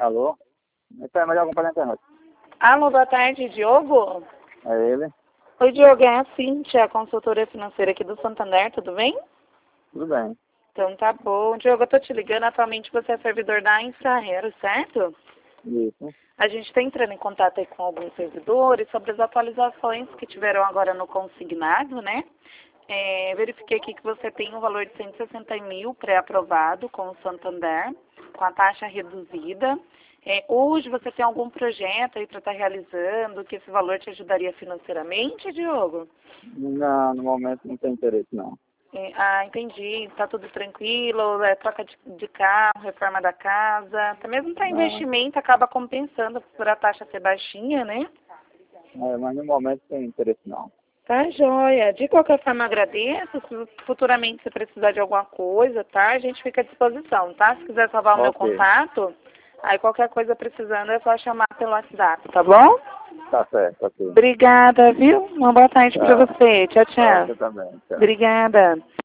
Alô? Então é melhor comprar na internet. Alô, boa tarde, Diogo? É ele? Oi, Diogo, é a Cíntia, consultora financeira aqui do Santander, tudo bem? Tudo bem. Então tá bom. Diogo, eu tô te ligando, atualmente você é servidor da Infraero, certo? Isso. A gente está entrando em contato aí com alguns servidores sobre as atualizações que tiveram agora no consignado, né? Verifiquei aqui que você tem um valor de 160 mil pré-aprovado com o Santander, com a taxa reduzida. Hoje você tem algum projeto aí para estar realizando, que esse valor te ajudaria financeiramente, Diogo? Não, no momento não tem interesse, não. Entendi. Está tudo tranquilo, troca de carro, reforma da casa, até mesmo para Não. investimento acaba compensando por a taxa ser baixinha, né? Mas no momento não tem interesse, não. Tá, joia. De qualquer forma, agradeço. Se futuramente você precisar de alguma coisa, tá? A gente fica à disposição, tá? Se quiser salvar o meu Ok. contato, aí qualquer coisa precisando é só chamar pelo WhatsApp, tá bom? Tá certo, ok. Obrigada, viu? Uma boa tarde pra Tchau. você. Tchau, Pra tchau. você também. Tchau. Obrigada.